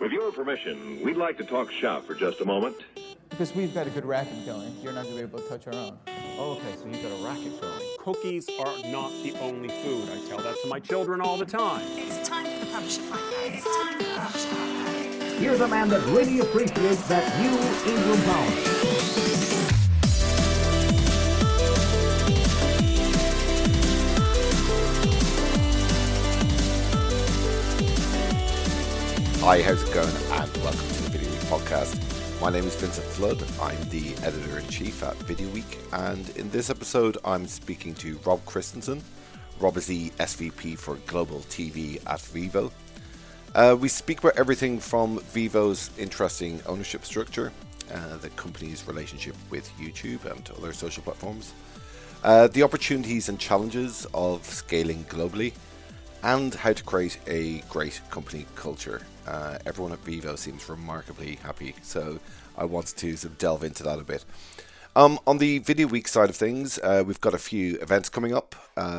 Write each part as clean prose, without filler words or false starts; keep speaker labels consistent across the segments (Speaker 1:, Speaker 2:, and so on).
Speaker 1: With your permission, we'd like to talk shop for just a moment.
Speaker 2: Because we've got a good racket going, you're not going to be able to touch our own.
Speaker 3: Oh, okay, so you've got a racket going.
Speaker 4: Cookies are not the only food. I tell that to my children all the time.
Speaker 5: It's time for the Publisher Fight. It's time for the Publisher Fight.
Speaker 6: Here's a man that really appreciates that New England pound.
Speaker 7: Hi, how's it going? And welcome to the Video Week podcast. My name is Vincent Flood. I'm the editor-in-chief at Video Week, and in this episode I'm speaking to Rob Christensen. Rob is the SVP for Global TV at Vevo. We speak about everything from Vevo's interesting ownership structure, the company's relationship with YouTube and other social platforms, the opportunities and challenges of scaling globally, and how to create a great company culture. Everyone at Vevo seems remarkably happy, so I wanted to sort of delve into that a bit. On the Video Week side of things, we've got a few events coming up.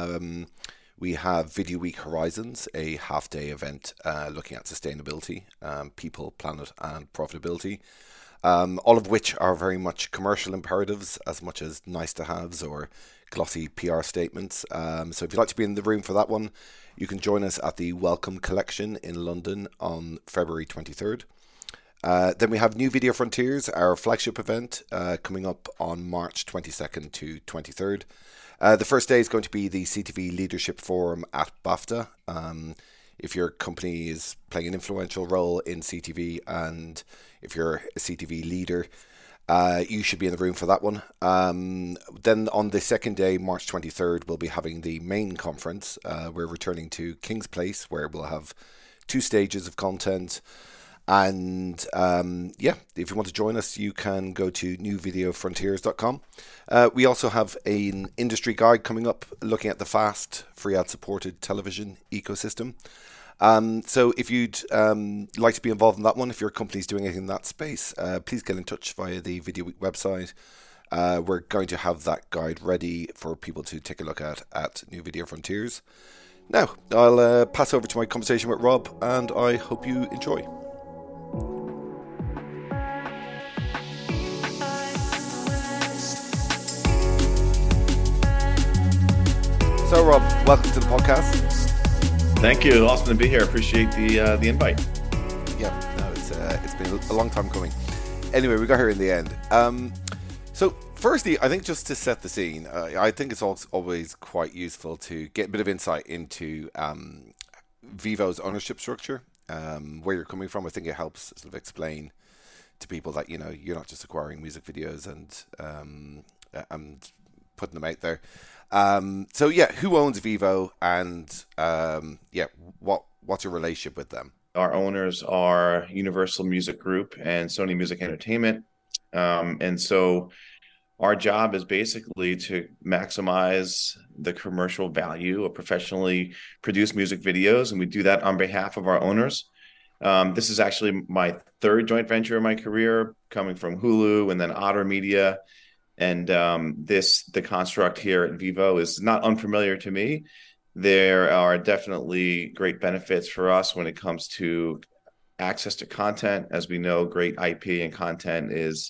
Speaker 7: We have Video Week Horizons, a half-day event looking at sustainability, people, planet, and profitability, all of which are very much commercial imperatives as much as nice-to-haves or glossy PR statements. So if you'd like to be in the room for that one, you can join us at the Welcome Collection in London on February 23rd. Then we have New Video Frontiers, our flagship event, coming up on March 22nd to 23rd. The first day is going to be the CTV Leadership Forum at BAFTA. If your company is playing an influential role in CTV and if you're a CTV leader, you should be in the room for that one. Then on the second day, March 23rd, we'll be having the main conference. We're returning to King's Place, where we'll have 2 stages of content. And if you want to join us, you can go to newvideofrontiers.com. We also have an industry guide coming up looking at the fast, free ad-supported television ecosystem. So if you'd like to be involved in that one, if your company's doing anything in that space, please get in touch via the Video Week website. We're going to have that guide ready for people to take a look at New Video Frontiers. Now, I'll pass over to my conversation with Rob, and I hope you enjoy. So Rob, welcome to the podcast.
Speaker 8: Thank you. Awesome to be here. Appreciate the invite.
Speaker 7: Yeah, no, it's been a long time coming. Anyway, we got here in the end. So firstly, I think just to set the scene, I think it's always quite useful to get a bit of insight into Vevo's ownership structure, where you're coming from. I think it helps sort of explain to people that, you know, you're not just acquiring music videos and putting them out there. So yeah, who owns Vevo, and what's your relationship with them?
Speaker 8: Our owners are Universal Music Group and Sony Music Entertainment. And so our job is basically to maximize the commercial value of professionally produced music videos. And we do that on behalf of our owners. This is actually my 3rd joint venture in my career, coming from Hulu and then Otter Media. And the construct here at Vevo is not unfamiliar to me. There are definitely great benefits for us when it comes to access to content. As we know, great IP and content is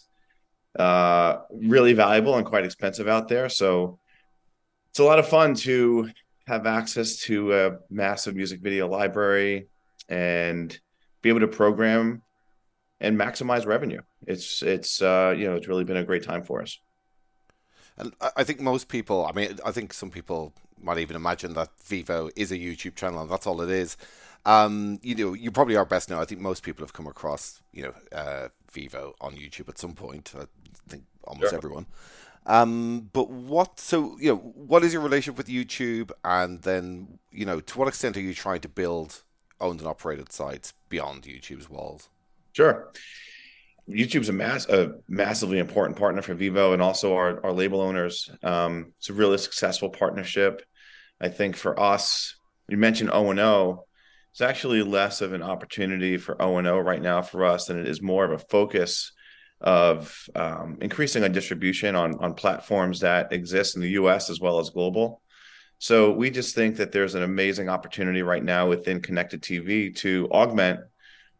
Speaker 8: really valuable and quite expensive out there. So it's a lot of fun to have access to a massive music video library and be able to program and maximize revenue. It's really been a great time for us.
Speaker 7: And I think most people, I think some people might even imagine that Vevo is a YouTube channel and that's all it is. You probably are best known. I think most people have come across, Vevo on YouTube at some point. I think almost
Speaker 8: Sure.
Speaker 7: everyone. But what is your relationship with YouTube? And then, to what extent are you trying to build owned and operated sites beyond YouTube's walls?
Speaker 8: Sure. YouTube's a massively important partner for Vevo and also our label owners. It's a really successful partnership. I think for us, you mentioned O&O. It's actually less of an opportunity for O&O right now for us than it is more of a focus of increasing our distribution on platforms that exist in the US as well as global. So we just think that there's an amazing opportunity right now within connected TV to augment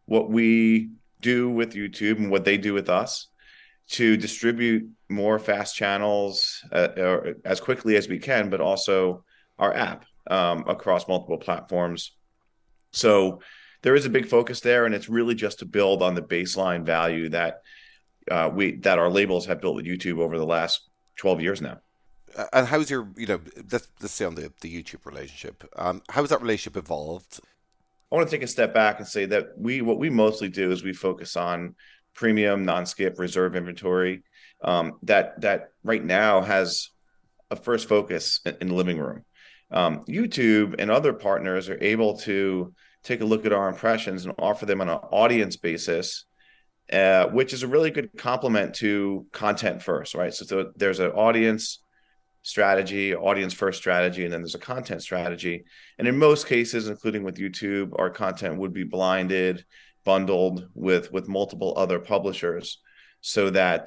Speaker 8: what we do with YouTube and what they do with us to distribute more fast channels or as quickly as we can, but also our app across multiple platforms. So there is a big focus there, and it's really just to build on the baseline value that our labels have built with YouTube over the last 12 years now.
Speaker 7: And how's your, let's say on the YouTube relationship, how has that relationship evolved?
Speaker 8: I want to take a step back and say that what we mostly do is we focus on premium, non-skip, reserve inventory that right now has a first focus in the living room. YouTube and other partners are able to take a look at our impressions and offer them on an audience basis, which is a really good complement to content first, right? So there's an audience strategy, audience first strategy, and then there's a content strategy. And in most cases, including with YouTube, our content would be blinded, bundled with multiple other publishers, so that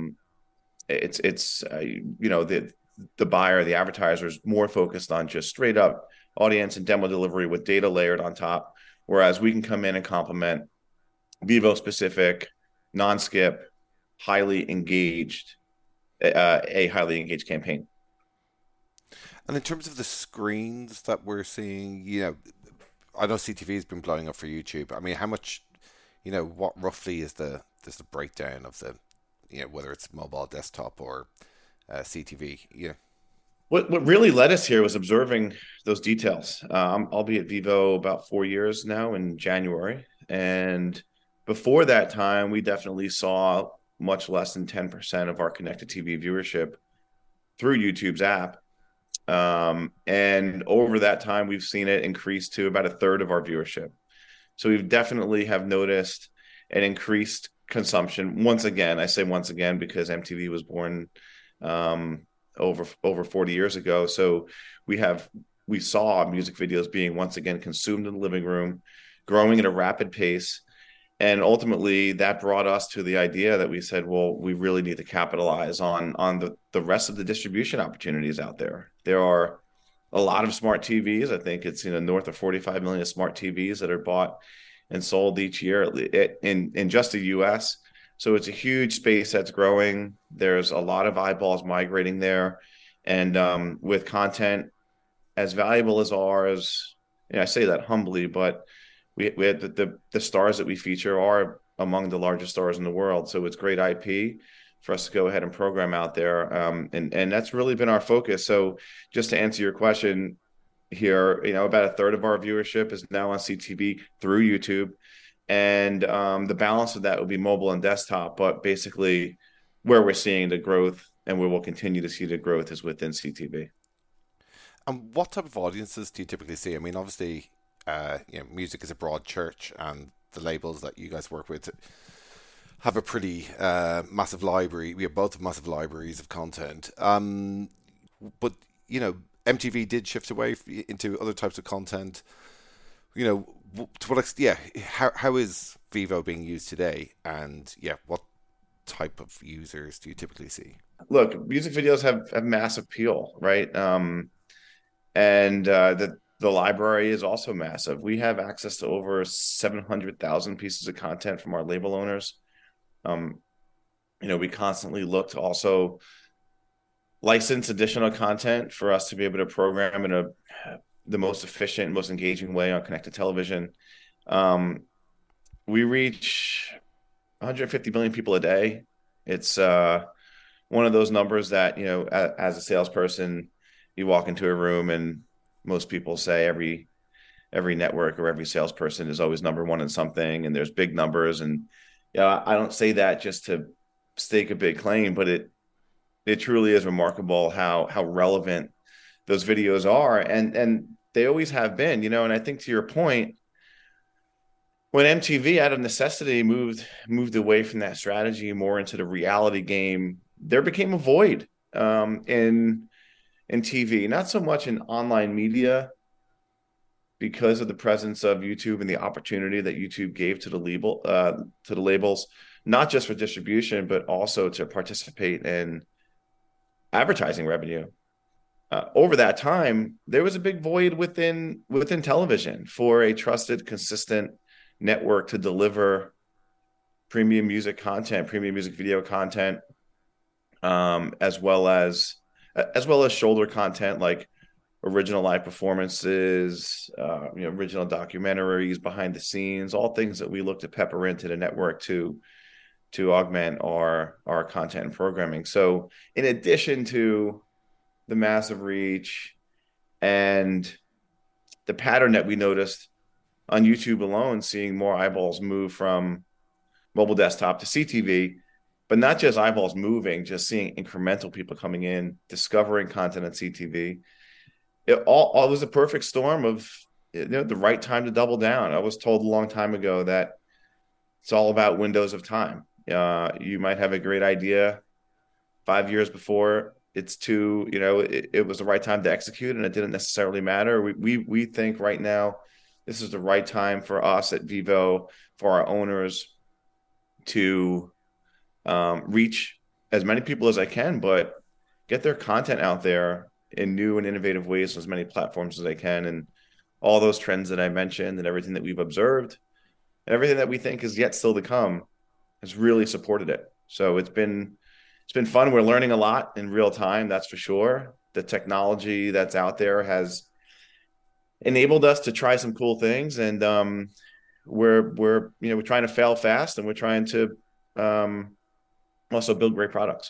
Speaker 8: the buyer, the advertiser, is more focused on just straight up audience and demo delivery with data layered on top, whereas we can come in and complement Vevo specific, non-skip, highly engaged campaign.
Speaker 7: And in terms of the screens that we're seeing, I know CTV has been blowing up for YouTube. I mean, how much, what roughly is the breakdown of the, whether it's mobile, desktop, or CTV?
Speaker 8: What really led us here was observing those details. I'll be at Vevo about 4 years now in January. And before that time, we definitely saw much less than 10% of our connected TV viewership through YouTube's app. And over that time, we've seen it increase to about a third of our viewership. So we definitely have noticed an increased consumption. Once again, I say once again because MTV was born over 40 years ago. So we saw music videos being once again consumed in the living room, growing at a rapid pace. And ultimately, that brought us to the idea that we said, well, we really need to capitalize on the rest of the distribution opportunities out there. There are a lot of smart TVs. I think it's north of 45 million smart TVs that are bought and sold each year in just the U.S. So it's a huge space that's growing. There's a lot of eyeballs migrating there. And with content as valuable as ours, I say that humbly, but we had the stars that we feature are among the largest stars in the world. So it's great IP for us to go ahead and program out there. And that's really been our focus. So just to answer your question here, about a third of our viewership is now on CTV through YouTube. And the balance of that will be mobile and desktop. But basically where we're seeing the growth and where we'll continue to see the growth is within CTV.
Speaker 7: And what type of audiences do you typically see? I mean, obviously, music is a broad church, and the labels that you guys work with have a pretty massive library. We have both massive libraries of content. But, MTV did shift away into other types of content. To what extent, how is Vevo being used today? And, what type of users do you typically see?
Speaker 8: Look, music videos have massive appeal, right? The library is also massive. We have access to over 700,000 pieces of content from our label owners. We constantly look to also license additional content for us to be able to program in the most efficient, most engaging way on connected television. We reach 150 million people a day. It's one of those numbers that, as a salesperson, you walk into a room and most people say every network or every salesperson is always number one in something, and there's big numbers. And I don't say that just to stake a big claim, but it truly is remarkable how relevant those videos are, and they always have been. And I think to your point, when MTV out of necessity moved away from that strategy more into the reality game, there became a void in TV, not so much in online media, because of the presence of YouTube and the opportunity that YouTube gave to the labels, not just for distribution, but also to participate in advertising revenue. Over that time, there was a big void within television for a trusted, consistent network to deliver premium music content, premium music video content, as well as shoulder content like original live performances, original documentaries, behind the scenes, all things that we look to pepper into the network to augment our content and programming. So in addition to the massive reach and the pattern that we noticed on YouTube alone, seeing more eyeballs move from mobile desktop to CTV, but not just eyeballs moving, just seeing incremental people coming in, discovering content on CTV. It all was a perfect storm of the right time to double down. I was told a long time ago that it's all about windows of time. You might have a great idea 5 years before it's too, it was the right time to execute, and it didn't necessarily matter. We think right now this is the right time for us at Vevo, for our owners, to reach as many people as I can, but get their content out there in new and innovative ways, as many platforms as I can. And all those trends that I mentioned and everything that we've observed and everything that we think is yet still to come has really supported it. So it's been fun. We're learning a lot in real time, that's for sure. The technology that's out there has enabled us to try some cool things, and we're trying to fail fast, and we're trying to also build great products.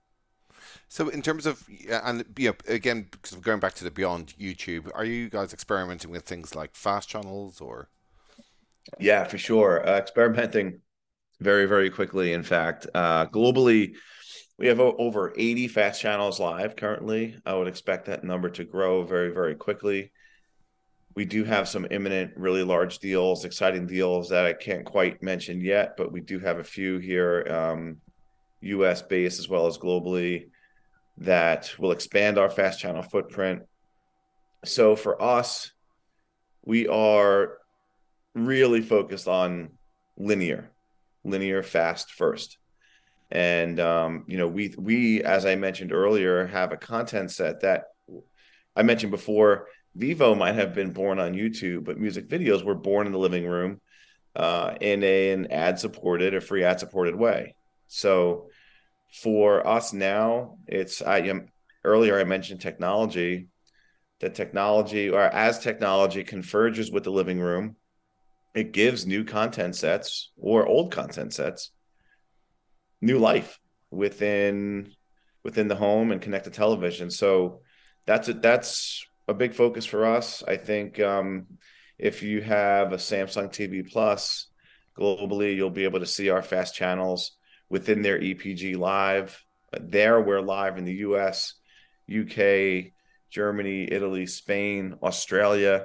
Speaker 7: So in terms of, and again, because of going back to the beyond YouTube, are you guys experimenting with things like fast channels or?
Speaker 8: Yeah, for sure. Experimenting very, very quickly. In fact, globally, we have over 80 fast channels live currently. I would expect that number to grow very, very quickly. We do have some imminent, really large deals, exciting deals that I can't quite mention yet, but we do have a few here, US based as well as globally, that will expand our fast channel footprint. So for us, we are really focused on linear fast first. And, we, as I mentioned earlier, have a content set that I mentioned before. Vevo might have been born on YouTube, but music videos were born in the living room in an ad-supported or free ad-supported way. So for us now, earlier I mentioned technology. That technology, or as technology converges with the living room, it gives new content sets or old content sets new life within the home and connected television. So that's a big focus for us. I think if you have a Samsung TV Plus globally, you'll be able to see our fast channels within their EPG live. We're live in the US, UK, Germany, Italy, Spain, Australia.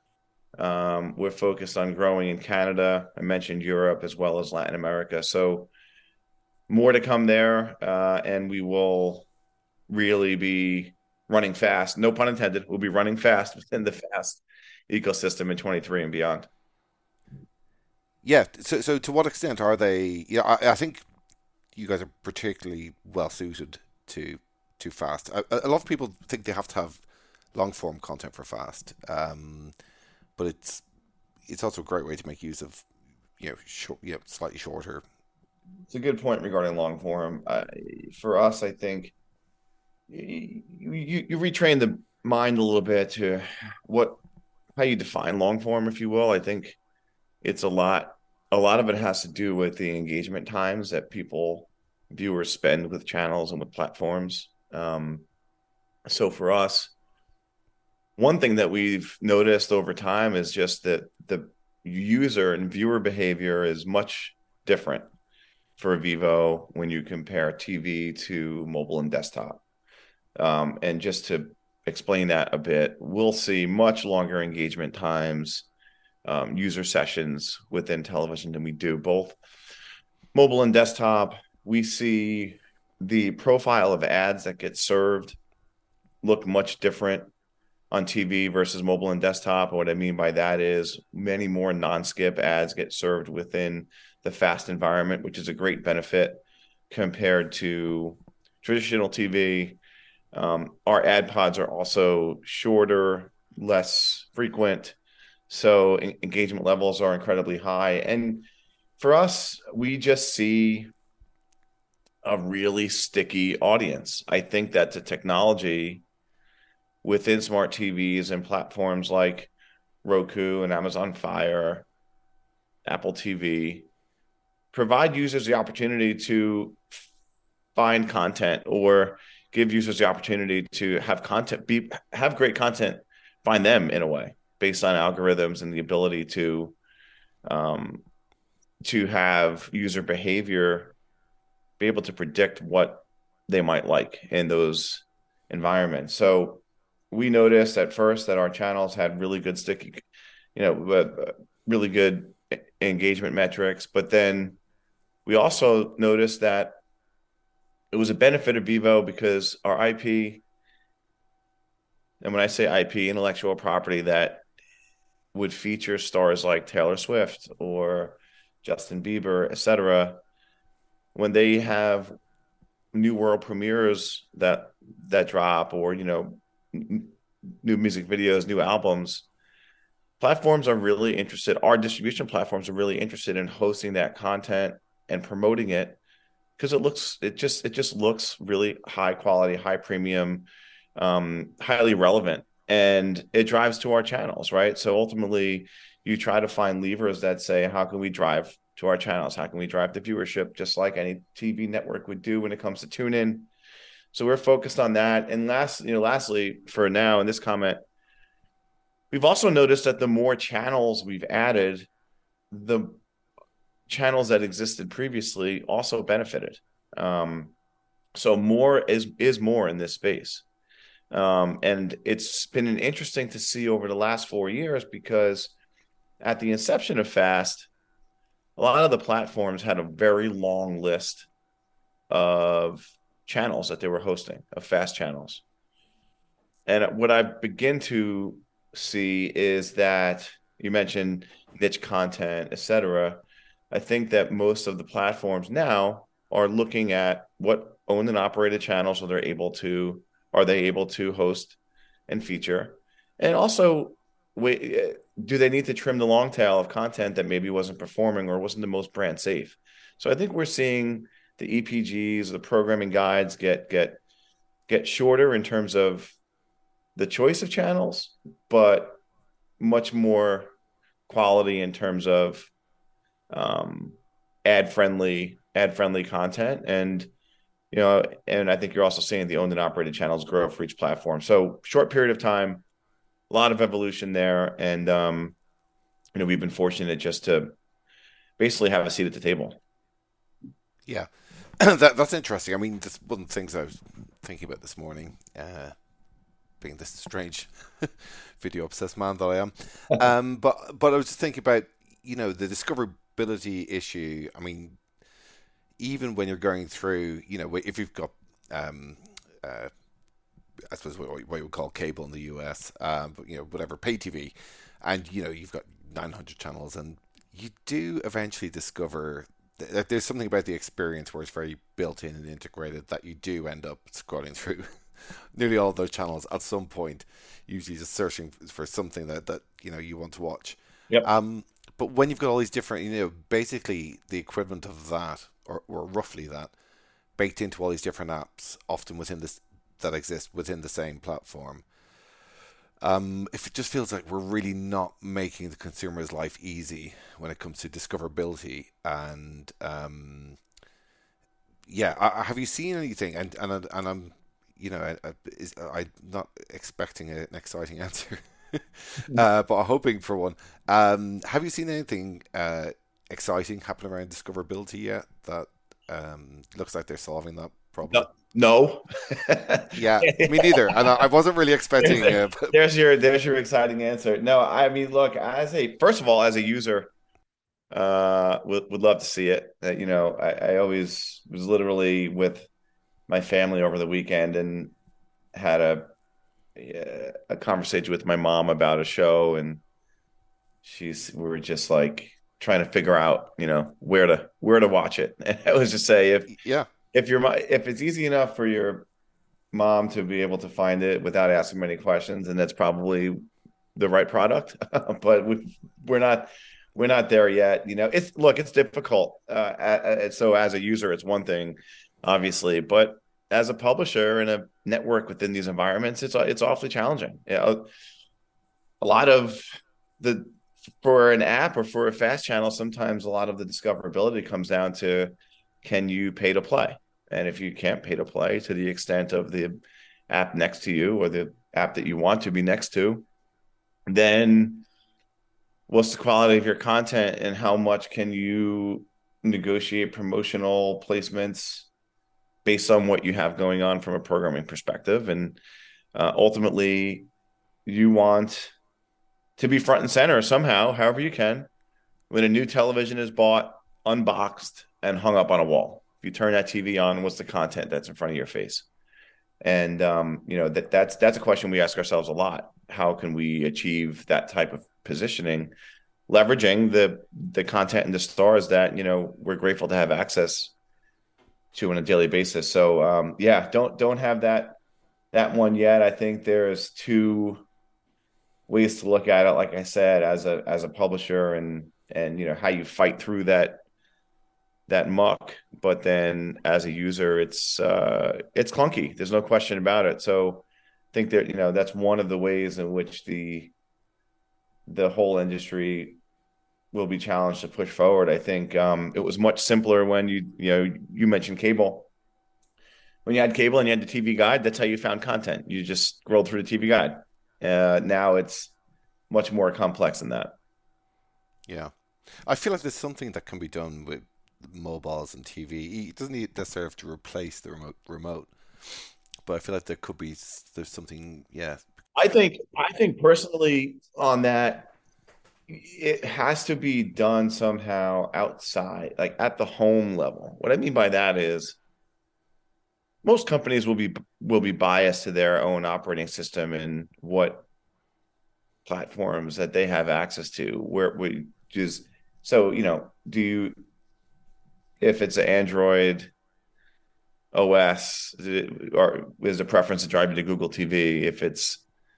Speaker 8: We're focused on growing in Canada. I mentioned Europe as well as Latin America. So more to come there, and we will really be running fast. No pun intended. We'll be running fast within the fast ecosystem in 23 and beyond.
Speaker 7: Yeah. So to what extent are they? I think you guys are particularly well suited to fast. A lot of people think they have to have long form content for fast, but it's also a great way to make use of slightly shorter.
Speaker 8: It's a good point regarding long form. For us, I think you retrain the mind a little bit to how you define long form, if you will. I think it's a lot of it has to do with the engagement times that viewers spend with channels and with platforms. So for us, one thing that we've noticed over time is just that the user and viewer behavior is much different for Vevo when you compare TV to mobile and desktop. And just to explain that a bit, we'll see much longer engagement times, user sessions within television than we do both mobile and desktop. We see the profile of ads that get served look much different on TV versus mobile and desktop. And what I mean by that is many more non-skip ads get served within the fast environment, which is a great benefit compared to traditional TV. Our ad pods are also shorter, less frequent. So engagement levels are incredibly high. And for us, we just see a really sticky audience. I think that the technology within smart TVs and platforms like Roku and Amazon Fire, Apple TV, provide users the opportunity to find content or give users the opportunity to have have great content, find them in a way based on algorithms and the ability to have user behavior be able to predict what they might like in those environments. So we noticed at first that our channels had really good really good engagement metrics, but then we also noticed that it was a benefit of Vevo because our IP, and when I say IP, intellectual property that would feature stars like Taylor Swift or Justin Bieber, etc., when they have new world premieres that drop, or new music videos, new albums, platforms are really interested. Our distribution platforms are really interested in hosting that content and promoting it because it just looks really high quality, high premium, highly relevant, and it drives to our channels, right? So ultimately, you try to find levers that say, how can we drive to our channels? How can we drive the viewership, just like any TV network would do when it comes to tune in? So we're focused on that. And lastly, for now in this comment, we've also noticed that the more channels we've added, the channels that existed previously also benefited. So more is more in this space. And it's been interesting to see over the last 4 years, because at the inception of FAST, a lot of the platforms had a very long list of channels that they were hosting, of FAST channels. And what I begin to see is that you mentioned niche content, etc. I think that most of the platforms now are looking at what owned and operated channels are they able to host and feature, and also do they need to trim the long tail of content that maybe wasn't performing or wasn't the most brand safe. So I think we're seeing the EPGs, the programming guides get shorter in terms of the choice of channels, but much more quality in terms of ad friendly content. And and I think you're also seeing the owned and operated channels grow for each platform. So short period of time, a lot of evolution there, and we've been fortunate just to basically have a seat at the table.
Speaker 7: Yeah, that's interesting. I mean, just one of the things I was thinking about this morning, being this strange video obsessed man that I am, but I was just thinking about the discoverability issue. I mean, even when you're going through, if you've got, I suppose what you would call cable in the US, but whatever, pay TV, and you've got 900 channels, and you do eventually discover that there's something about the experience where it's very built in and integrated that you do end up scrolling through nearly all those channels at some point, usually just searching for something that you want to watch.
Speaker 8: Yep.
Speaker 7: But when you've got all these different, basically the equivalent of that, or roughly that, baked into all these different apps, often that exist within the same platform. If it just feels like we're really not making the consumer's life easy when it comes to discoverability, and have you seen anything? And I'm, I'm not expecting an exciting answer, but I'm hoping for one. Have you seen anything exciting happen around discoverability yet that looks like they're solving that problem?
Speaker 8: No.
Speaker 7: Yeah, me neither. And I wasn't really expecting.
Speaker 8: There's your exciting answer. No, I mean, look, first of all, as a user, would love to see it. I always was literally with my family over the weekend and had a conversation with my mom about a show, and we were just like trying to figure out, where to watch it. And I was just say, if it's easy enough for your mom to be able to find it without asking many questions, and that's probably the right product, but we're not there yet. It's difficult. So as a user, it's one thing, obviously, but as a publisher and a network within these environments, it's awfully challenging. A lot of for an app or for a fast channel, sometimes a lot of the discoverability comes down to, can you pay to play? And if you can't pay to play to the extent of the app next to you or the app that you want to be next to, then what's the quality of your content and how much can you negotiate promotional placements based on what you have going on from a programming perspective? And ultimately, you want to be front and center somehow, however you can, when a new television is bought, unboxed, and hung up on a wall. If you turn that TV on, what's the content that's in front of your face? And that's a question we ask ourselves a lot. How can we achieve that type of positioning, leveraging the content and the stars that we're grateful to have access to on a daily basis? So don't have that one yet. I think there's two ways to look at it. Like I said, as a publisher, and how you fight through that muck, but then as a user, it's clunky. There's no question about it. So I think that that's one of the ways in which the whole industry will be challenged to push forward. I think it was much simpler when you mentioned cable. When you had cable and you had the TV guide, that's how you found content. You just scrolled through the TV guide. Now it's much more complex than that.
Speaker 7: Yeah. I feel like there's something that can be done with mobiles and TV. It doesn't necessarily have to replace the remote, but I feel like there's something. Yeah,
Speaker 8: I think personally on that, it has to be done somehow outside, like at the home level. What I mean by that is, most companies will be biased to their own operating system and what platforms that they have access to. If it's an Android OS, or is a preference to drive you to Google TV? If it's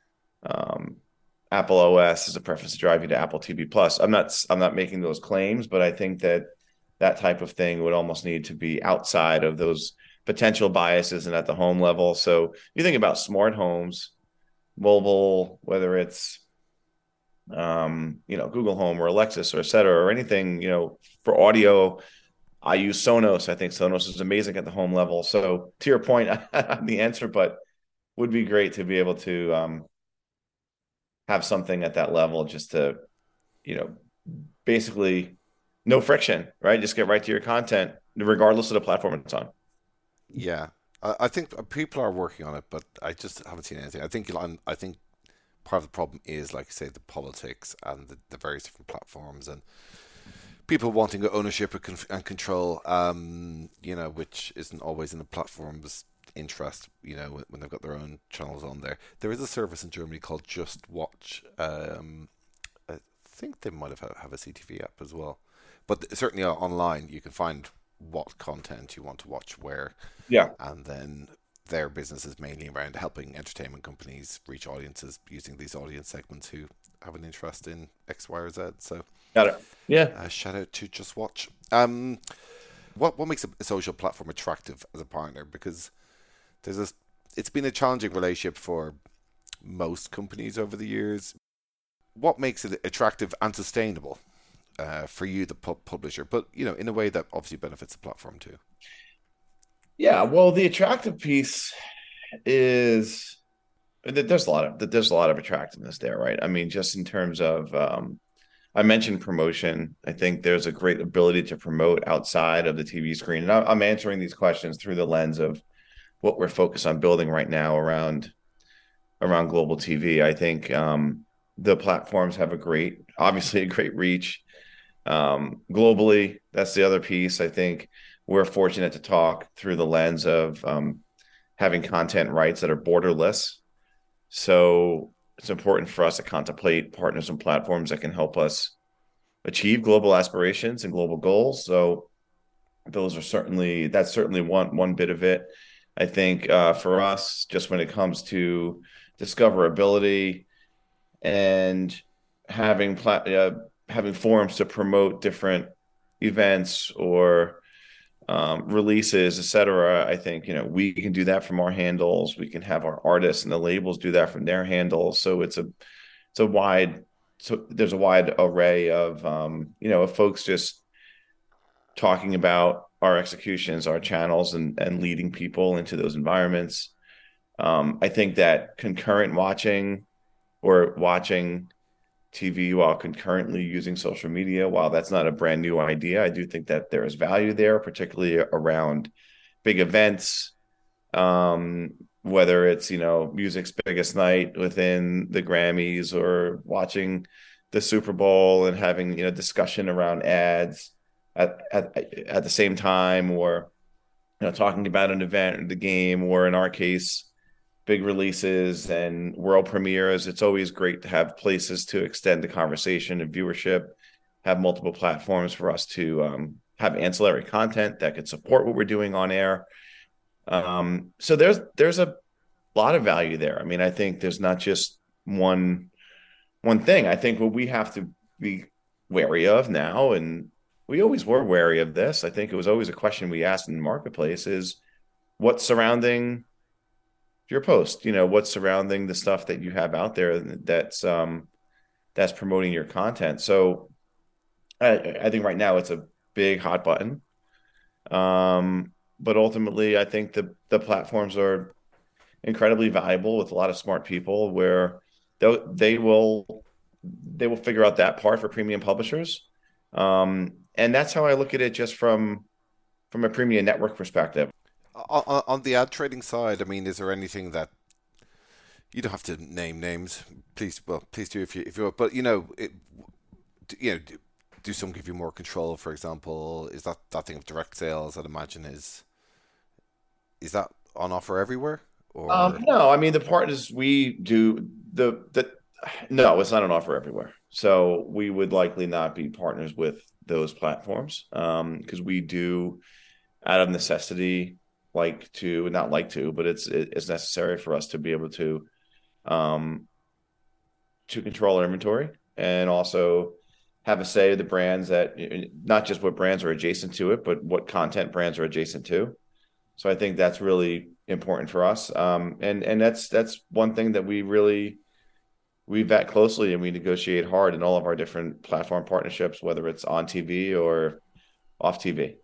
Speaker 8: Apple OS, is a preference to drive you to Apple TV Plus? I'm not making those claims, but I think that type of thing would almost need to be outside of those potential biases and at the home level. So you think about smart homes, mobile, whether it's Google Home or Alexis or et cetera, or anything, for audio. I use Sonos. I think Sonos is amazing at the home level. So to your point, I have the answer, but would be great to be able to have something at that level, just to, basically no friction, right? Just get right to your content, regardless of the platform it's on.
Speaker 7: Yeah, I think people are working on it, but I just haven't seen anything. I think part of the problem is, like you say, the politics and the various different platforms and people wanting ownership and control, which isn't always in the platform's interest, when they've got their own channels on there. There is a service in Germany called Just Watch. I think they might have a CTV app as well. But certainly online, you can find what content you want to watch where.
Speaker 8: Yeah.
Speaker 7: And then their business is mainly around helping entertainment companies reach audiences using these audience segments who have an interest in X, Y, or Z. So
Speaker 8: got it. Yeah.
Speaker 7: Shout out to Just Watch. What makes a social platform attractive as a partner? Because it's been a challenging relationship for most companies over the years. What makes it attractive and sustainable for you, the publisher, but in a way that obviously benefits the platform too?
Speaker 8: Yeah, well, the attractive piece is that there's a lot of attractiveness there, right? I mean, just in terms of I mentioned promotion. I think there's a great ability to promote outside of the TV screen, and I'm answering these questions through the lens of what we're focused on building right now around global TV. I think the platforms have obviously a great reach globally. That's the other piece. I think we're fortunate to talk through the lens of having content rights that are borderless. So it's important for us to contemplate partners and platforms that can help us achieve global aspirations and global goals. So that's certainly one bit of it. I think for us, just when it comes to discoverability, and having having forums to promote different events or releases, etc. I think, we can do that from our handles. We can have our artists and the labels do that from their handles. So there's a wide array of of folks just talking about our executions, our channels, and leading people into those environments. I think that concurrent watching or watching TV while concurrently using social media, while that's not a brand new idea, I do think that there is value there, particularly around big events, whether it's, music's biggest night within the Grammys or watching the Super Bowl and having, discussion around ads at the same time, or, talking about an event or the game, or in our case, big releases and world premieres. It's always great to have places to extend the conversation and viewership, have multiple platforms for us to have ancillary content that could support what we're doing on air. So there's a lot of value there. I mean, I think there's not just one thing. I think what we have to be wary of now, and we always were wary of this, I think it was always a question we asked in the marketplace, is what's surrounding your post, what's surrounding the stuff that you have out there that's promoting your content. So I think right now it's a big hot button. But ultimately I think the platforms are incredibly valuable with a lot of smart people where they will figure out that part for premium publishers. And that's how I look at it, just from a premium network perspective.
Speaker 7: On the ad trading side, I mean, is there anything that you don't have to name names? Please do if you want. But do some give you more control? For example, is that thing of direct sales? I'd imagine is that on offer everywhere? Or
Speaker 8: no, I mean the partners we do no, it's not on offer everywhere. So we would likely not be partners with those platforms because we do, out of necessity, but it's necessary for us to be able to control our inventory and also have a say of the brands, that not just what brands are adjacent to it, but what content brands are adjacent to. So I think that's really important for us. And that's one thing that we vet closely and we negotiate hard in all of our different platform partnerships, whether it's on TV or off TV.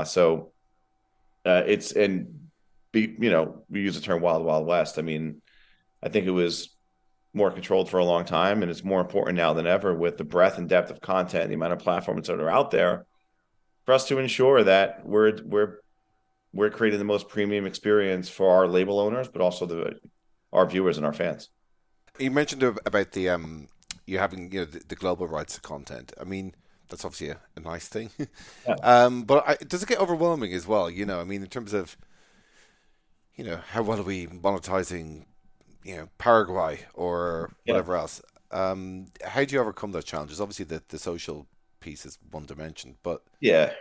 Speaker 8: We use the term wild, wild west. I mean, I think it was more controlled for a long time, and it's more important now than ever with the breadth and depth of content, the amount of platforms that are out there, for us to ensure that we're creating the most premium experience for our label owners, but also our viewers and our fans.
Speaker 7: You mentioned about the you having the global rights to content. I mean, that's obviously a nice thing. Yeah. But does it get overwhelming as well? I mean, in terms of how well are we monetizing Paraguay or whatever else? How do you overcome those challenges? Obviously, the social piece is one dimension, but
Speaker 8: yeah.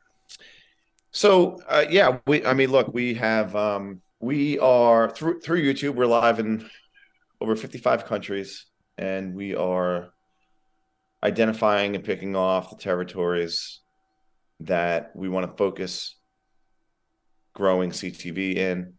Speaker 8: So we have we are through YouTube. We're live in over 55 countries, and we are identifying and picking off the territories that we want to focus growing CTV in.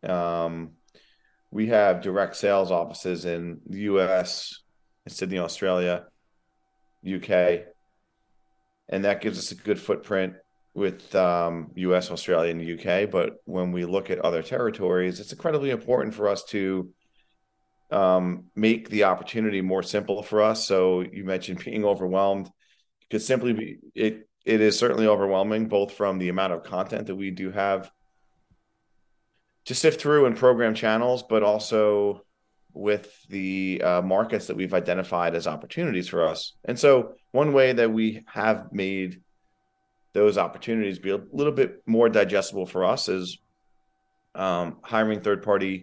Speaker 8: We have direct sales offices in the US, in Sydney, Australia, UK, and that gives us a good footprint with US, Australia, and the UK. But when we look at other territories, it's incredibly important for us to make the opportunity more simple for us. So you mentioned being overwhelmed. It could simply be, it is certainly overwhelming, both from the amount of content that we do have to sift through and program channels, but also with the markets that we've identified as opportunities for us. And so one way that we have made those opportunities be a little bit more digestible for us is hiring third parties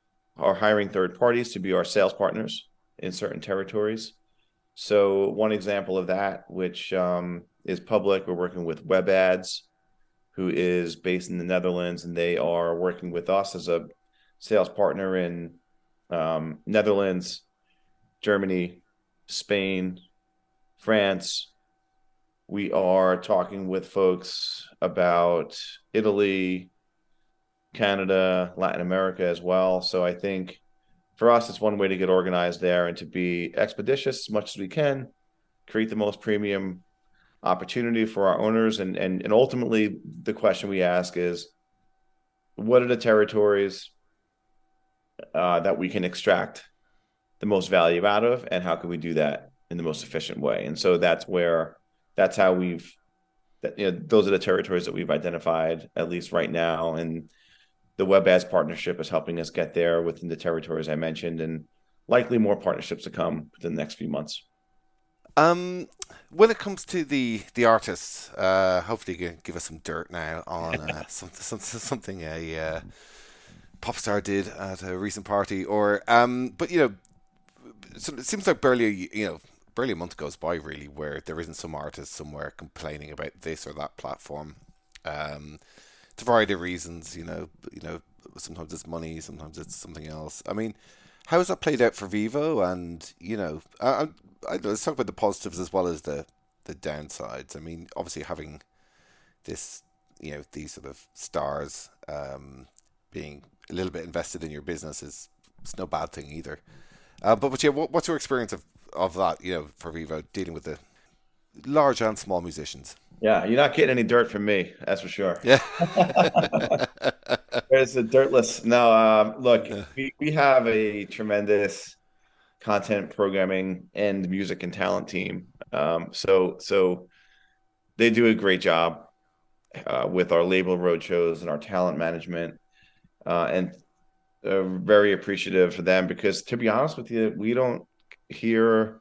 Speaker 8: to be our sales partners in certain territories. So one example of that, which is public, we're working with WebAds, who is based in the Netherlands, and they are working with us as a sales partner in Netherlands, Germany, Spain, France. We are talking with folks about Italy, Canada, Latin America as well. So I think for us, it's one way to get organized there and to be expeditious as much as we can, create the most premium opportunity for our owners. And ultimately, the question we ask is, what are the territories that we can extract the most value out of, and how can we do that in the most efficient way? And so those are the territories that we've identified, at least right now. And the WebAds partnership is helping us get there within the territories I mentioned, and likely more partnerships to come within the next few months.
Speaker 7: When it comes to the artists, hopefully you can give us some dirt now on something a pop star did at a recent party, or but so it seems like barely a month goes by really where there isn't some artist somewhere complaining about this or that platform. To a variety of reasons, sometimes it's money, sometimes it's something else. I mean, how has that played out for Vevo? And let's talk about the positives as well as the downsides. I mean, obviously having this, these sort of stars being a little bit invested in your business it's no bad thing either. But what's your experience of that? For Vevo, dealing with the large and small musicians.
Speaker 8: Yeah, you're not getting any dirt from me, that's for sure.
Speaker 7: Yeah.
Speaker 8: There's a dirtless. No, look, we have a tremendous content programming and music and talent team. So they do a great job with our label roadshows and our talent management, and very appreciative for them, because to be honest with you, we don't hear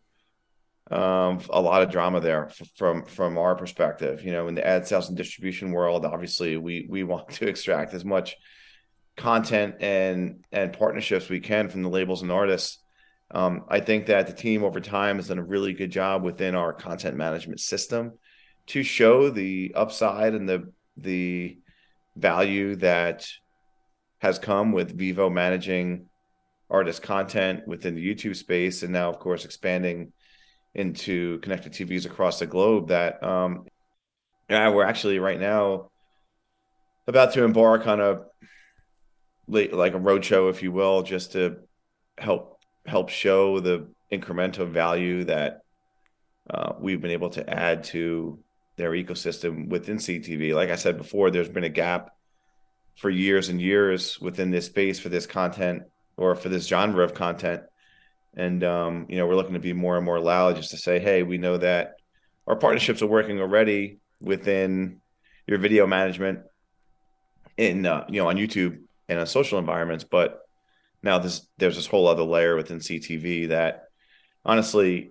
Speaker 8: a lot of drama there from our perspective. In the ad sales and distribution world, obviously we want to extract as much content and partnerships we can from the labels and artists. I think that the team over time has done a really good job within our content management system to show the upside and the value that has come with Vevo managing artist content within the YouTube space, and now of course expanding into connected TVs across the globe. That we're actually right now about to embark on a roadshow, if you will, just to help show the incremental value that we've been able to add to their ecosystem within CTV. Like I said before, there's been a gap for years and years within this space for this content, or for this genre of content. And, we're looking to be more and more loud just to say, hey, we know that our partnerships are working already within your video management in, on YouTube and on social environments. But now there's this whole other layer within CTV that honestly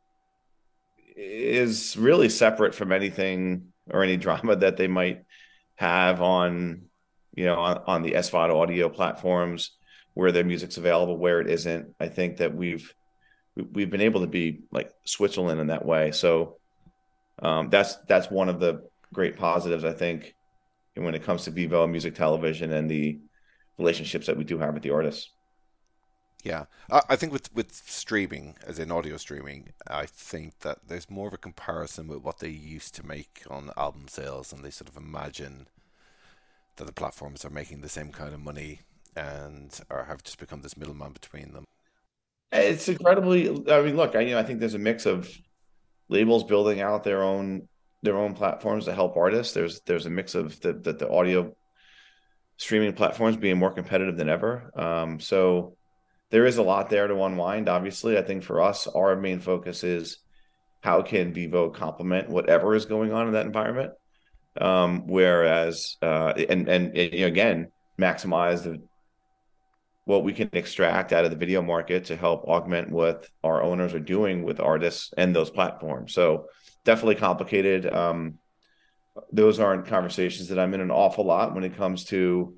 Speaker 8: is really separate from anything or any drama that they might have on the SVOD audio platforms, where their music's available, where it isn't. I think that we've been able to be like Switzerland in that way. So that's one of the great positives, I think, when it comes to Vevo and music television and the relationships that we do have with the artists.
Speaker 7: Yeah, I think with streaming, as in audio streaming, I think that there's more of a comparison with what they used to make on album sales, and they sort of imagine that the platforms are making the same kind of money and or have just become this middleman between them.
Speaker 8: It's incredibly. I mean, look, I think there's a mix of labels building out their own platforms to help artists. There's a mix of the audio streaming platforms being more competitive than ever. So there is a lot there to unwind. Obviously, I think for us, our main focus is how can Vevo complement whatever is going on in that environment. Whereas, again, maximize what we can extract out of the video market to help augment what our owners are doing with artists and those platforms. So definitely complicated. Those aren't conversations that I'm in an awful lot when it comes to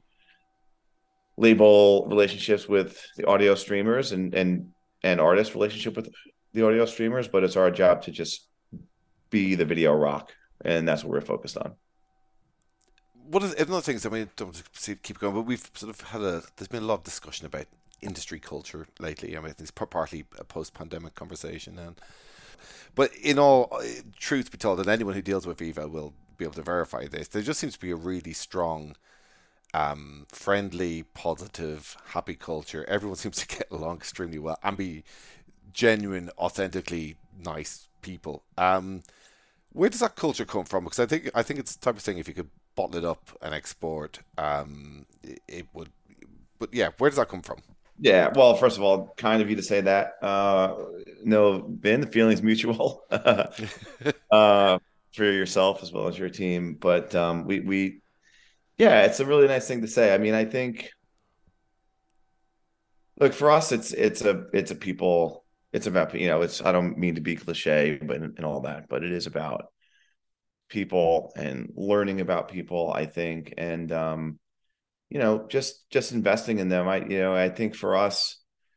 Speaker 8: label relationships with the audio streamers and artist relationship with the audio streamers, but it's our job to just be the video rock, and that's what we're focused on.
Speaker 7: One of the things, I mean, don't keep going, but we've sort of there's been a lot of discussion about industry culture lately. I mean, it's partly a post-pandemic conversation, but in all truth be told, and anyone who deals with Viva will be able to verify this, there just seems to be a really strong, friendly, positive, happy culture. Everyone seems to get along extremely well and be genuine, authentically nice people. Where does that culture come from? Because I think it's the type of thing, if you could bottle it up and export, it would. But yeah, where does that come from?
Speaker 8: Yeah, well, first of all, kind of you to say that. No, Ben, the feeling's mutual for yourself as well as your team. But yeah, it's a really nice thing to say. I mean, I think, look, for us, it's a people. It's about, it's, I don't mean to be cliche, but and all that, but it is about people and learning about people, I think, and just investing in them. I think for us,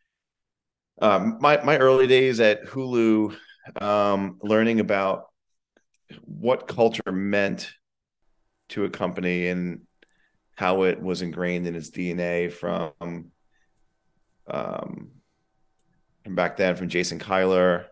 Speaker 8: my early days at Hulu, learning about what culture meant to a company and how it was ingrained in its DNA from back then, from Jason Kyler,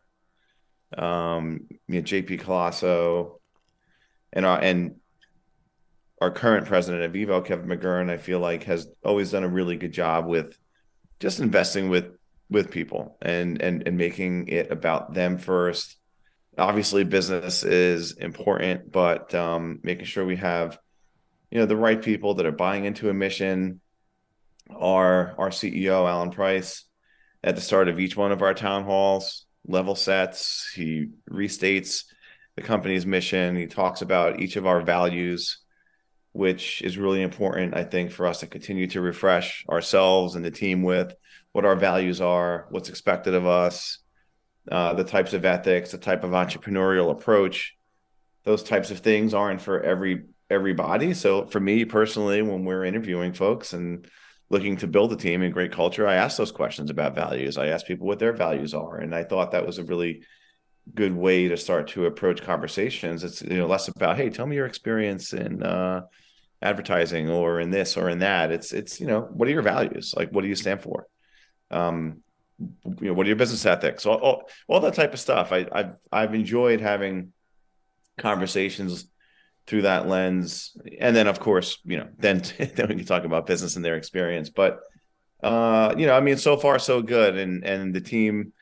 Speaker 8: JP Colasso, and our current president of Vivo, Kevin McGurn, I feel like has always done a really good job with just investing with people and making it about them first. Obviously, business is important, but making sure we have, the right people that are buying into a mission. Our CEO, Alan Price, at the start of each one of our town halls, level sets. He restates the company's mission. He talks about each of our values, which is really important, I think, for us to continue to refresh ourselves and the team with what our values are, what's expected of us, the types of ethics, the type of entrepreneurial approach. Those types of things aren't for everybody. So for me personally, when we're interviewing folks and looking to build a team and great culture, I ask those questions about values. I ask people what their values are. And I thought that was a really good way to start to approach conversations. It's less about, hey, tell me your experience in advertising or in this or in that. It's what are your values? Like, what do you stand for? What are your business ethics? All that type of stuff. I've enjoyed having conversations through that lens. And then of course, then we can talk about business and their experience, but so far so good. And the team,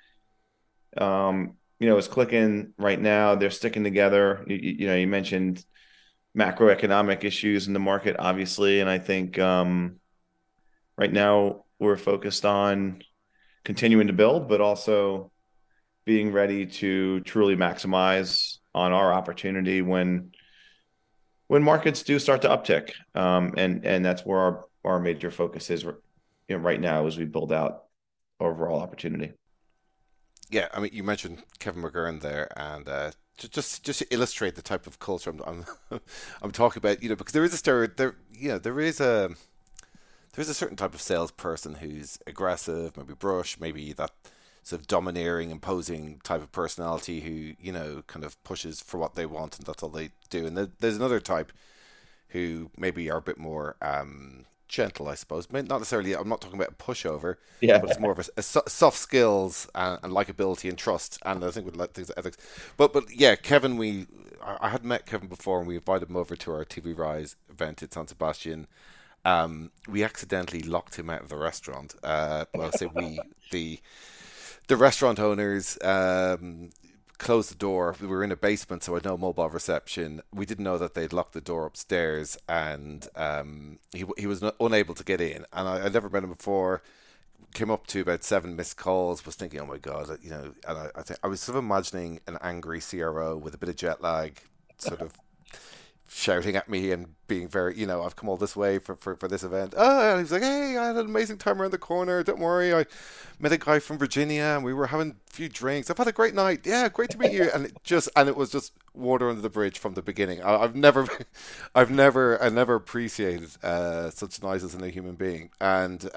Speaker 8: is clicking right now. They're sticking together. You mentioned macroeconomic issues in the market, obviously. And I think right now we're focused on continuing to build, but also being ready to truly maximize on our opportunity when markets do start to uptick. And that's where our major focus is right now as we build out overall opportunity.
Speaker 7: Yeah, I mean, you mentioned Kevin McGurn there, and just to illustrate the type of culture I'm talking about, because there is a certain type of salesperson who's aggressive, maybe brush, maybe that sort of domineering, imposing type of personality who kind of pushes for what they want and that's all they do. And there's another type who maybe are a bit more gentle, I suppose. Not necessarily, I'm not talking about a pushover, but it's more of a soft skills and likability and trust, and I think with like things like ethics. But yeah, Kevin, I had met Kevin before, and we invited him over to our TV Rise event at San Sebastian. We accidentally locked him out of the restaurant. Well, I say the restaurant owners closed the door. We were in a basement, so I had no mobile reception. We didn't know that they'd locked the door upstairs, and he was unable to get in. And I'd never met him before. Came up to about 7 missed calls. Was thinking, oh my god, And I think I was sort of imagining an angry CRO with a bit of jet lag, sort of shouting at me and being very, I've come all this way for this event. Oh, and he was like, hey, I had an amazing time around the corner. Don't worry, I met a guy from Virginia and we were having a few drinks. I've had a great night. Yeah, great to meet you. And it was just water under the bridge from the beginning. I've never appreciated such niceness in a human being. And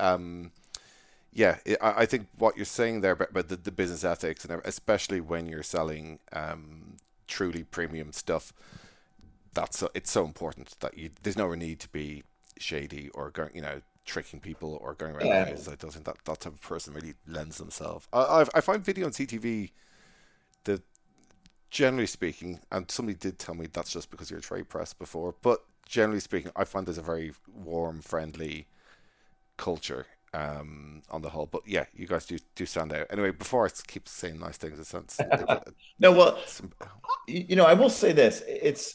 Speaker 7: I think what you're saying there about the business ethics, and especially when you're selling truly premium stuff, it's so important that there's no need to be shady or tricking people or going around the houses. I don't think that type of person really lends themselves. I find video on CTV, that generally speaking, and somebody did tell me that's just because you're a trade press before, but generally speaking, I find there's a very warm, friendly culture on the whole. But yeah, you guys do stand out. Anyway, before I keep saying nice things, it sounds
Speaker 8: no. Well, I will say this: it's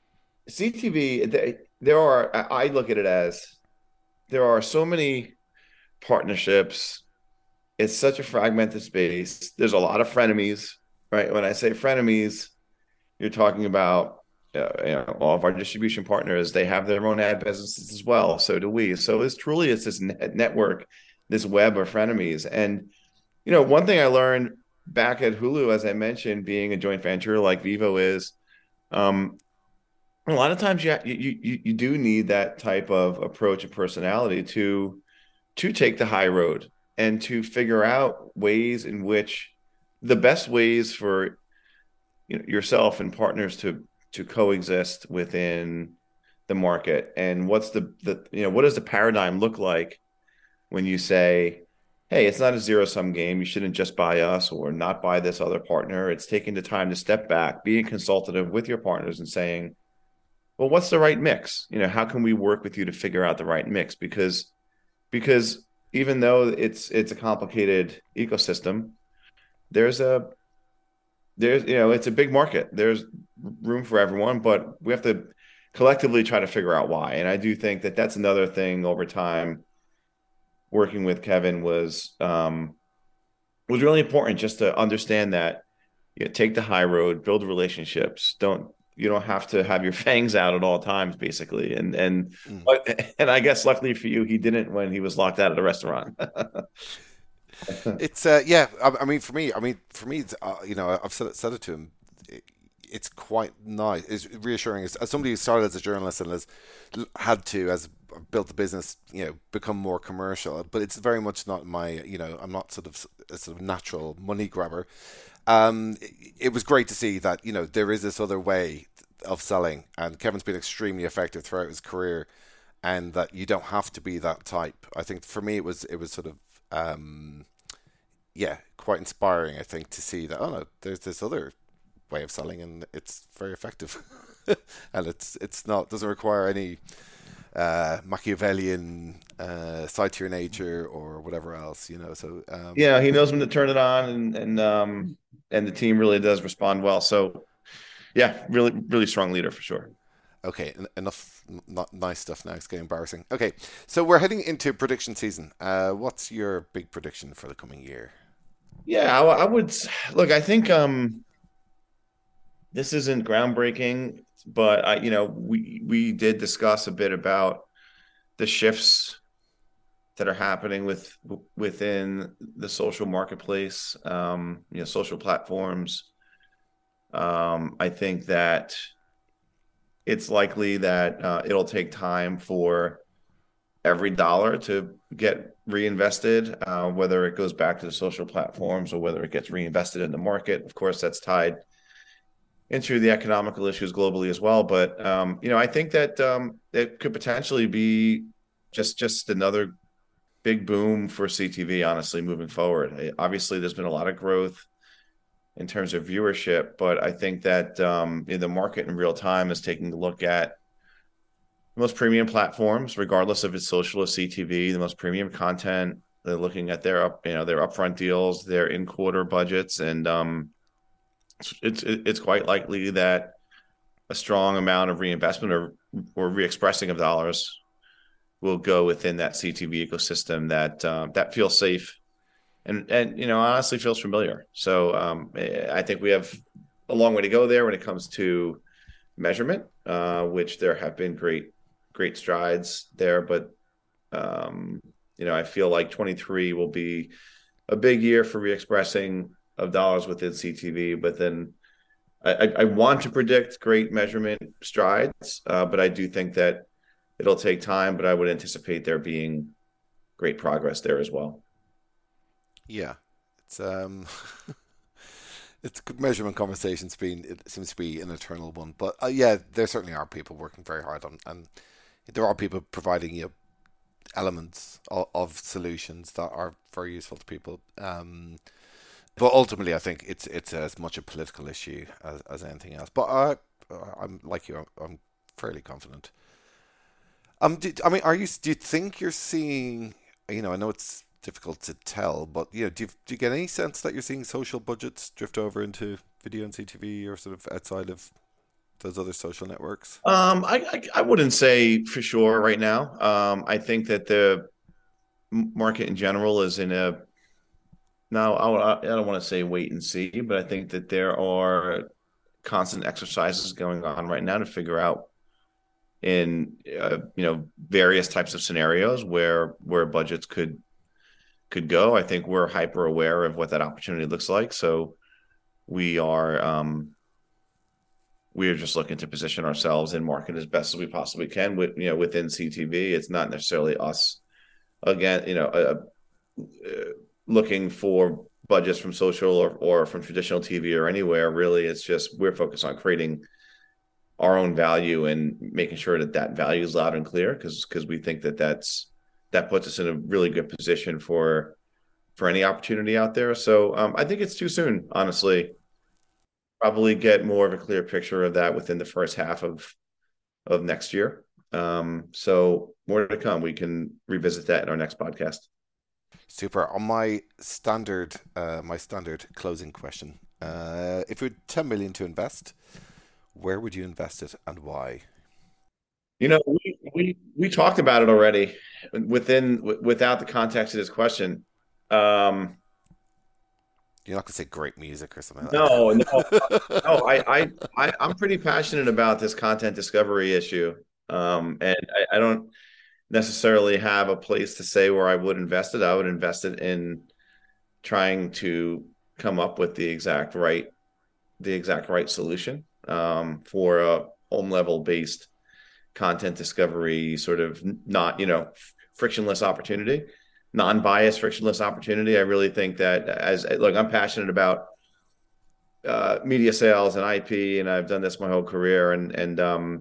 Speaker 8: CTV. There are. I look at it as there are so many partnerships. It's such a fragmented space. There's a lot of frenemies, right? When I say frenemies, you're talking about all of our distribution partners. They have their own ad businesses as well. So do we. So it's this network, this web of frenemies. And one thing I learned back at Hulu, as I mentioned, being a joint venture like Vivo is, a lot of times you do need that type of approach and personality to take the high road and to figure out ways in which the best ways for yourself and partners to coexist within the market. And what's what does the paradigm look like when you say, hey, it's not a zero-sum game. You shouldn't just buy us or not buy this other partner. It's taking the time to step back, being consultative with your partners and saying, well, what's the right mix? How can we work with you to figure out the right mix? Because even though it's a complicated ecosystem, it's a big market. There's room for everyone, but we have to collectively try to figure out why. And I do think that that's another thing over time. Working with Kevin was really important, just to understand that take the high road, build relationships. You don't have to have your fangs out at all times, basically. And I guess luckily for you, he didn't when he was locked out of the restaurant.
Speaker 7: It's I mean, for me, it's, I've said it to him. It's quite nice. It's reassuring as somebody who started as a journalist and has had to, as built the business, become more commercial. But it's very much not my, I'm not sort of a natural money grabber. It was great to see that there is this other way of selling, and Kevin's been extremely effective throughout his career, and that you don't have to be that type. I think for me it was sort of quite inspiring, I think, to see that there's this other way of selling and it's very effective. And it's not, doesn't require any Machiavellian side to your nature or whatever else, so
Speaker 8: he knows when to turn it on, and the team really does respond well. So really, really strong leader for sure.
Speaker 7: Okay, enough nice stuff now. It's getting embarrassing. Okay, so we're heading into prediction season. What's your big prediction for the coming year?
Speaker 8: Yeah, I would look. I think this isn't groundbreaking, but we did discuss a bit about the shifts that are happening within the social marketplace, social platforms. I think that it's likely that it'll take time for every dollar to get reinvested, whether it goes back to the social platforms or whether it gets reinvested in the market. Of course, that's tied into the economical issues globally as well. But, I think that it could potentially be just another big boom for CTV, honestly, moving forward. Obviously, there's been a lot of growth in terms of viewership, but I think that the market in real time is taking a look at the most premium platforms, regardless if it's social or CTV, the most premium content. They're looking at their upfront deals, their in-quarter budgets, and it's quite likely that a strong amount of reinvestment or re-expressing of dollars will go within that CTV ecosystem that feels safe and honestly feels familiar. So I think we have a long way to go there when it comes to measurement, which there have been great strides there, but I feel like 23 will be a big year for re-expressing of dollars within CTV. But then I want to predict great measurement strides, but I do think that it'll take time, but I would anticipate there being great progress there as well.
Speaker 7: Yeah, it's it's a good measurement conversation. It seems to be an eternal one, but there certainly are people working very hard on, and there are people providing elements of solutions that are very useful to people. But ultimately, I think it's as much a political issue as anything else. But I'm like you. I'm fairly confident. Do you think you're seeing? I know it's difficult to tell, but do you get any sense that you're seeing social budgets drift over into video and CTV, or sort of outside of those other social networks?
Speaker 8: I wouldn't say for sure right now. I think that the market in general is in a now. I don't want to say wait and see, but I think that there are constant exercises going on right now to figure out in various types of scenarios where budgets could go. I think we're hyper aware of what that opportunity looks like, so we are just looking to position ourselves in market as best as we possibly can within CTV. It's not necessarily us again looking for budgets from social or from traditional TV or anywhere. Really, it's just we're focused on creating our own value and making sure that value is loud and clear, because we think that puts us in a really good position for any opportunity out there. So I think it's too soon, honestly. Probably get more of a clear picture of that within the first half of next year. So more to come. We can revisit that in our next podcast.
Speaker 7: Super. On my standard closing question, if you had 10 million to invest, where would you invest it and why?
Speaker 8: We talked about it already without the context of this question. You're
Speaker 7: not gonna say great music or something like
Speaker 8: that. No. I'm pretty passionate about this content discovery issue, and I don't necessarily have a place to say where I would invest it. I would invest it in trying to come up with the exact right solution for a home level based content discovery, sort of not frictionless opportunity. Non-biased, frictionless opportunity. I really think that I'm passionate about media sales and IP, and I've done this my whole career. And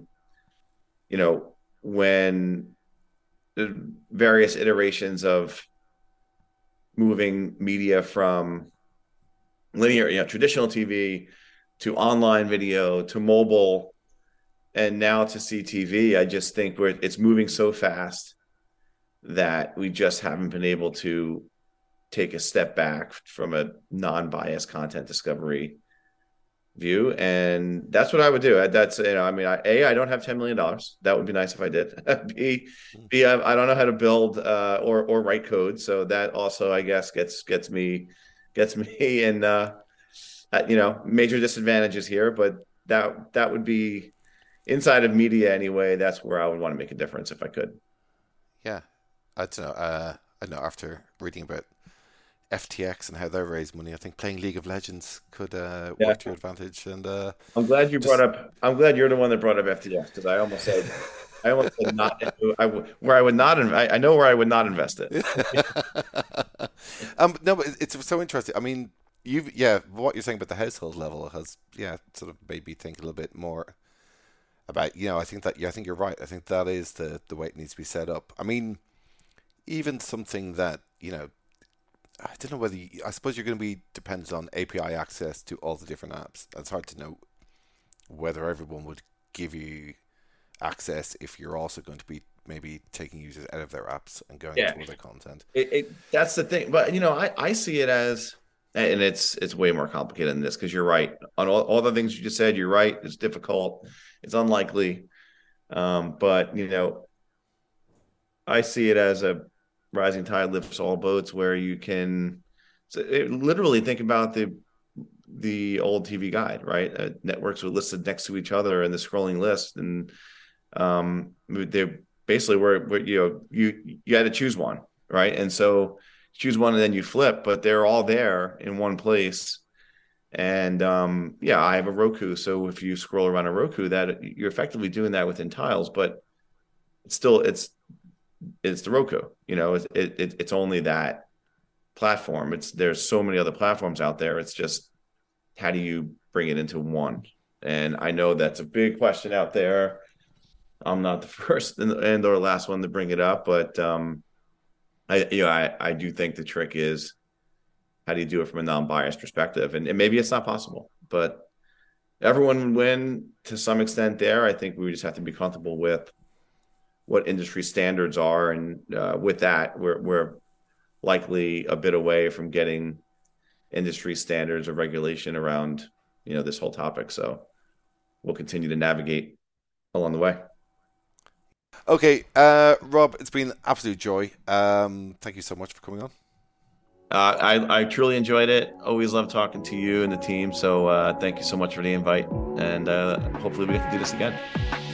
Speaker 8: when the various iterations of moving media from linear, traditional TV to online video to mobile and now to CTV, I just think it's moving so fast that we just haven't been able to take a step back from a non-biased content discovery view. And that's what I would do. That's, I don't have $10 million. That would be nice if I did. B, I don't know how to build or write code. So that also, I guess, gets me in, major disadvantages here, but that would be inside of media anyway. That's where I would want to make a difference if I could.
Speaker 7: Yeah. I don't know. I know after reading about FTX and how they raise money, I think playing League of Legends could work to your advantage. And
Speaker 8: I'm glad you're the one that brought up FTX, because I almost said not. I know where I would not invest it.
Speaker 7: No, but it's so interesting. I mean, what you're saying about the household level has sort of made me think a little bit more about. I think you're right. I think that is the way it needs to be set up. I mean, even something that, I don't know whether I suppose you're going to be dependent on API access to all the different apps. It's hard to know whether everyone would give you access if you're also going to be maybe taking users out of their apps and going to other content.
Speaker 8: That's the thing. But, I see it as, and it's way more complicated than this, because you're right. On all the things you just said, you're right. It's difficult. It's unlikely. But, I see it as a rising tide lifts all boats, where you can literally think about the old TV guide, right? Networks were listed next to each other in the scrolling list, and they basically were you had to choose one, right? And so choose one and then you flip, but they're all there in one place. And I have a Roku, so if you scroll around a Roku, that you're effectively doing that within tiles, but it's the Roku, it's only that platform. There's so many other platforms out there. It's just, how do you bring it into one? And I know that's a big question out there. I'm not the first and or last one to bring it up, but I do think the trick is, how do you do it from a non-biased perspective? And maybe it's not possible, but everyone would win to some extent there. I think we just have to be comfortable with what industry standards are. And with that, we're likely a bit away from getting industry standards or regulation around, this whole topic. So we'll continue to navigate along the way.
Speaker 7: Okay, Rob, it's been an absolute joy. Thank you so much for coming on.
Speaker 8: I truly enjoyed it. Always love talking to you and the team. So thank you so much for the invite. And hopefully we get to do this again.